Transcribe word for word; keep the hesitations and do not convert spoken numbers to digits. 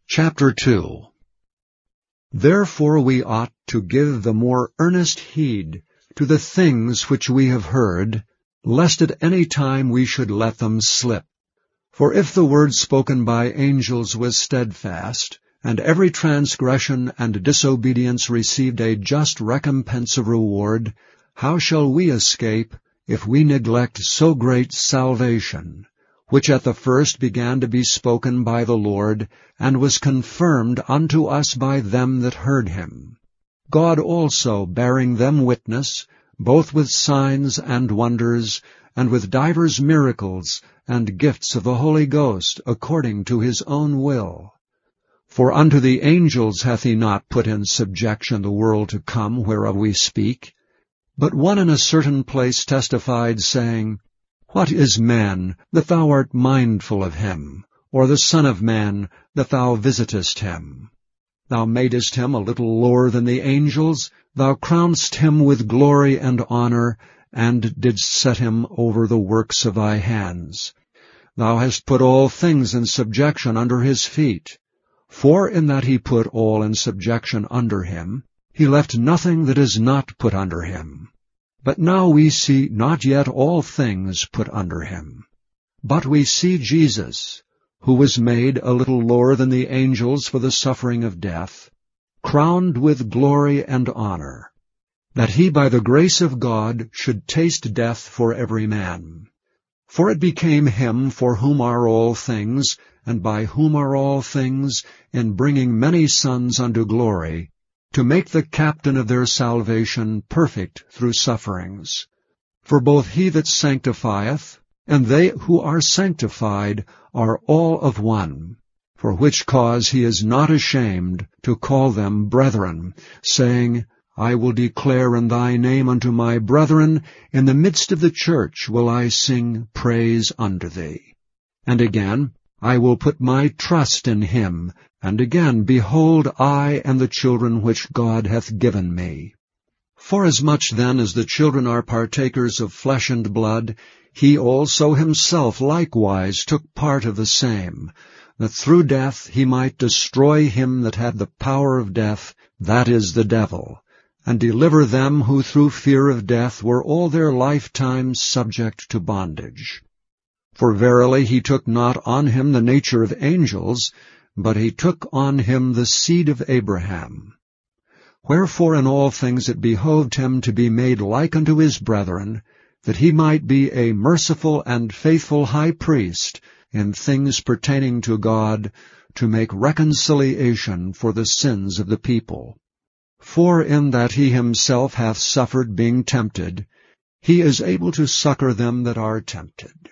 Chapter two. Therefore we ought to give the more earnest heed to the things which we have heard, lest at any time we should let them slip. For if the word spoken by angels was steadfast, and every transgression and disobedience received a just recompense of reward, how shall we escape if we neglect so great salvation, which at the first began to be spoken by the Lord, and was confirmed unto us by them that heard him? God also bearing them witness, both with signs and wonders, and with divers miracles, and gifts of the Holy Ghost, according to his own will. For unto the angels hath he not put in subjection the world to come, whereof we speak. But one in a certain place testified, saying, What is man, that thou art mindful of him? Or the Son of man, that thou visitest him? Thou madest him a little lower than the angels, thou crownedst him with glory and honor, and didst set him over the works of thy hands. Thou hast put all things in subjection under his feet. For in that he put all in subjection under him, he left nothing that is not put under him. But now we see not yet all things put under him. But we see Jesus, who was made a little lower than the angels for the suffering of death, crowned with glory and honor, that he by the grace of God should taste death for every man. For it became him for whom are all things, and by whom are all things, in bringing many sons unto glory, to make the captain of their salvation perfect through sufferings. For both he that sanctifieth, and they who are sanctified, are all of one, for which cause he is not ashamed to call them brethren, saying, I will declare in thy name unto my brethren, in the midst of the church will I sing praise unto thee. And again, I will put my trust in him, and again, behold, I and the children which God hath given me. Forasmuch then as the children are partakers of flesh and blood, he also himself likewise took part of the same, that through death he might destroy him that had the power of death, that is, the devil, and deliver them who through fear of death were all their lifetime subject to bondage. For verily he took not on him the nature of angels, but he took on him the seed of Abraham. Wherefore in all things it behoved him to be made like unto his brethren, that he might be a merciful and faithful high priest in things pertaining to God, to make reconciliation for the sins of the people. For in that he himself hath suffered being tempted, he is able to succor them that are tempted.